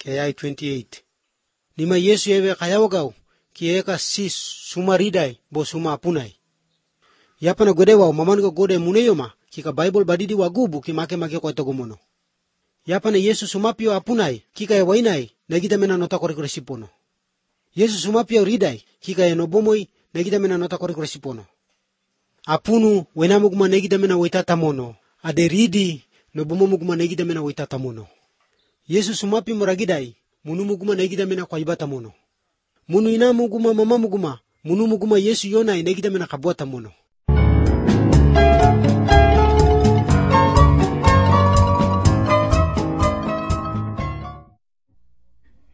kayai 28. Nima Yesu ewe kayawagaw kieka sis sumaridai bo suma apunai. Yapana godewa maman ko gode muneyoma kika Bible badidi wagubu kimake ko togomono. Yapana Yesu sumapio apunai kika e wainai nagita mena nota koresipono. Yesu sumapio ridai kika e nobomoi nagita mena nota koresipono. Apunu wenamuguma nagita mena waitatamono. Ade ridi nobomomuguma nagita mena waitatamono. Yesu sumapi moragidai munumuguma nagita mena kwa ibatamono. Munu inamuguma mamamuguma munumuguma Yesu yona nagita mena kabuatamono.